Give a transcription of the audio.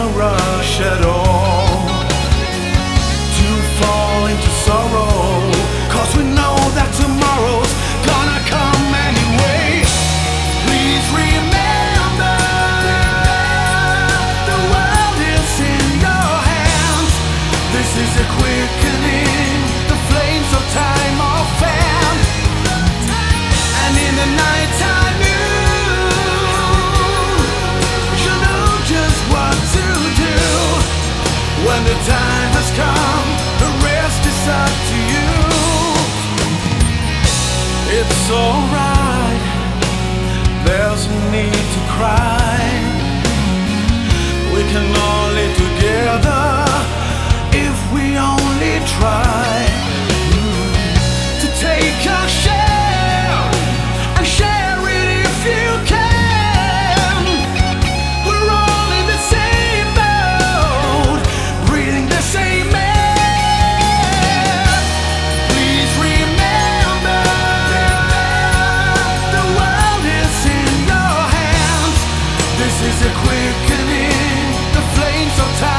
wanna rush at all to fall into sorrow, 'cause we know that tomorrow's gonna come anyway. Please remember, the world is in your hands. This is a quickening, the flames of time are fanned, and in the nighttime you know just what to do. When the time has come, the rest is up to you. It's alright, there's no need to cry. We can all live together if we only try to take our share and share it if you can. We're all in the same boat, breathing the same air. Please remember, the world is in your hands. This is a quickening, the flames of time